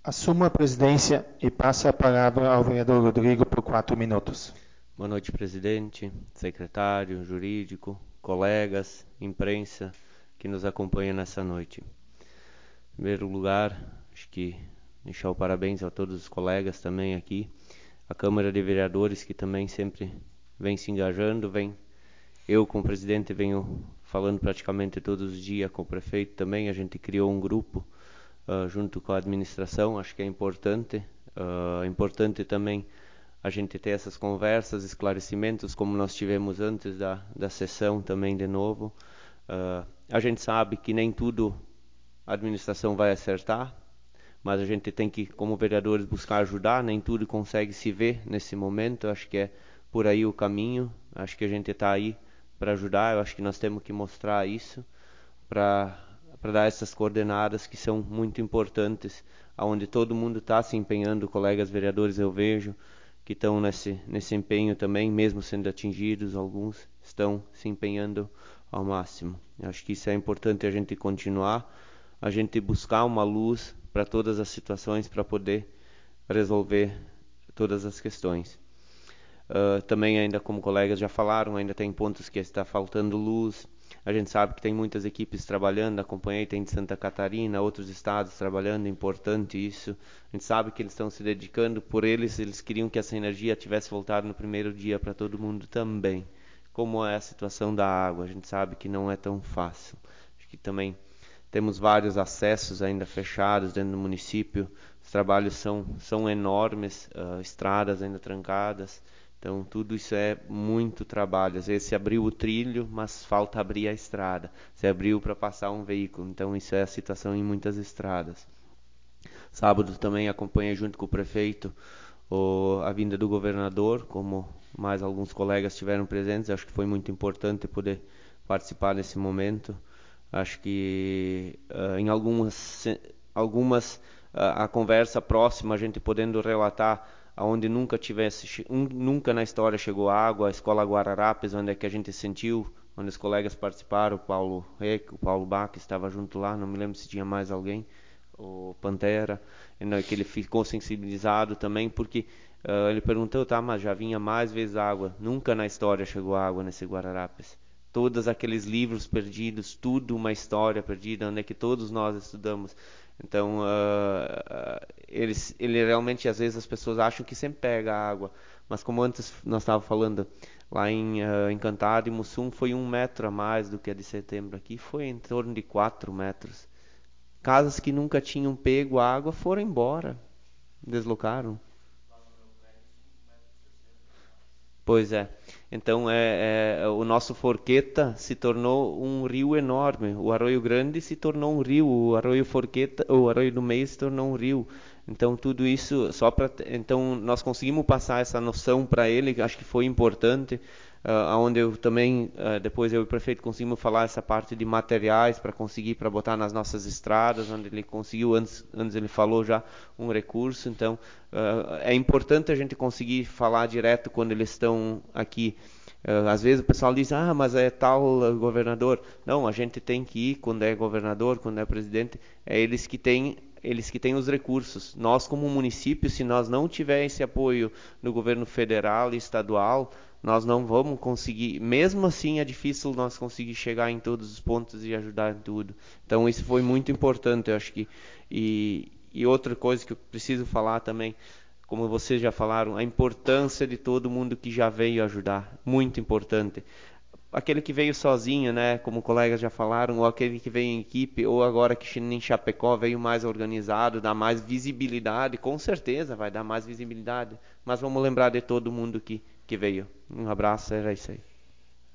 Assumo a presidência e passo a palavra ao vereador Rodrigo por 4 minutos. Boa noite, presidente, secretário, jurídico, colegas, imprensa que nos acompanha nessa noite. Em primeiro lugar, acho que deixar o parabéns a todos os colegas também aqui, a Câmara de Vereadores que também sempre vem se engajando, eu como presidente venho falando praticamente todos os dias com o prefeito também, a gente criou um grupo junto com a administração, acho que é importante também a gente ter essas conversas, esclarecimentos, como nós tivemos antes da sessão também de novo. A gente sabe que nem tudo a administração vai acertar, mas a gente tem que, como vereadores, buscar ajudar, nem tudo consegue se ver nesse momento, acho que é por aí o caminho, acho que a gente está aí para ajudar, eu acho que nós temos que mostrar isso, para dar essas coordenadas que são muito importantes, onde todo mundo está se empenhando, colegas vereadores eu vejo, que estão nesse empenho também, mesmo sendo atingidos, alguns estão se empenhando ao máximo. Eu acho que isso é importante a gente continuar, a gente buscar uma luz para todas as situações, para poder resolver todas as questões. Também ainda como colegas já falaram, ainda tem pontos que está faltando luz. A gente sabe que tem muitas equipes trabalhando, acompanhei, tem de Santa Catarina, outros estados trabalhando, é importante isso. A gente sabe que eles estão se dedicando, por eles queriam que essa energia tivesse voltado no primeiro dia para todo mundo também. Como é a situação da água, a gente sabe que não é tão fácil. Acho que também temos vários acessos ainda fechados dentro do município, os trabalhos são enormes, estradas ainda trancadas. Então, tudo isso é muito trabalho. Às vezes se abriu o trilho, mas falta abrir a estrada. Se abriu para passar um veículo. Então, isso é a situação em muitas estradas. Sábado também acompanhei junto com o prefeito a vinda do governador, como mais alguns colegas estiveram presentes. Acho que foi muito importante poder participar nesse momento. Acho que em algumas a conversa próxima, a gente podendo relatar aonde nunca na história chegou água, a Escola Guararapes, onde é que a gente sentiu, onde os colegas participaram, o Paulo Reck, o Paulo Bach estava junto lá, não me lembro se tinha mais alguém, o Pantera, que ele ficou sensibilizado também, porque ele perguntou, tá, mas já vinha mais vezes água, nunca na história chegou água nesse Guararapes. Todos aqueles livros perdidos, tudo uma história perdida, onde é que todos nós estudamos. Então, ele realmente, às vezes, as pessoas acham que sempre pega água, mas como antes nós estávamos falando, lá em Encantado e Mussum foi 1 metro a mais do que a de Setembro. Aqui foi em torno de 4 metros. Casas que nunca tinham pego água foram embora, deslocaram. Pois é. Então o nosso Forqueta se tornou um rio enorme. O Arroio Grande se tornou um rio. O Arroio Forqueta, o Arroio do Meio se tornou um rio. Então tudo isso então nós conseguimos passar essa noção para ele. Acho que foi importante. Onde eu também depois eu e o prefeito conseguimos falar essa parte de materiais para botar nas nossas estradas, onde ele conseguiu antes ele falou já um recurso. Então é importante a gente conseguir falar direto quando eles estão aqui. Às vezes o pessoal diz, mas é tal governador. Não, a gente tem que ir quando é governador, quando é presidente, é eles que têm os recursos. Nós como município, se nós não tiver esse apoio do governo federal e estadual, nós não vamos conseguir, mesmo assim é difícil nós conseguir chegar em todos os pontos e ajudar em tudo. Então isso foi muito importante, eu acho que. E outra coisa que eu preciso falar também, como vocês já falaram, a importância de todo mundo que já veio ajudar, muito importante. Aquele que veio sozinho, né, como colegas já falaram, ou aquele que veio em equipe, ou agora que em Chapecó veio mais organizado, dá mais visibilidade, com certeza vai dar mais visibilidade, mas vamos lembrar de todo mundo que veio. Um abraço, era isso aí.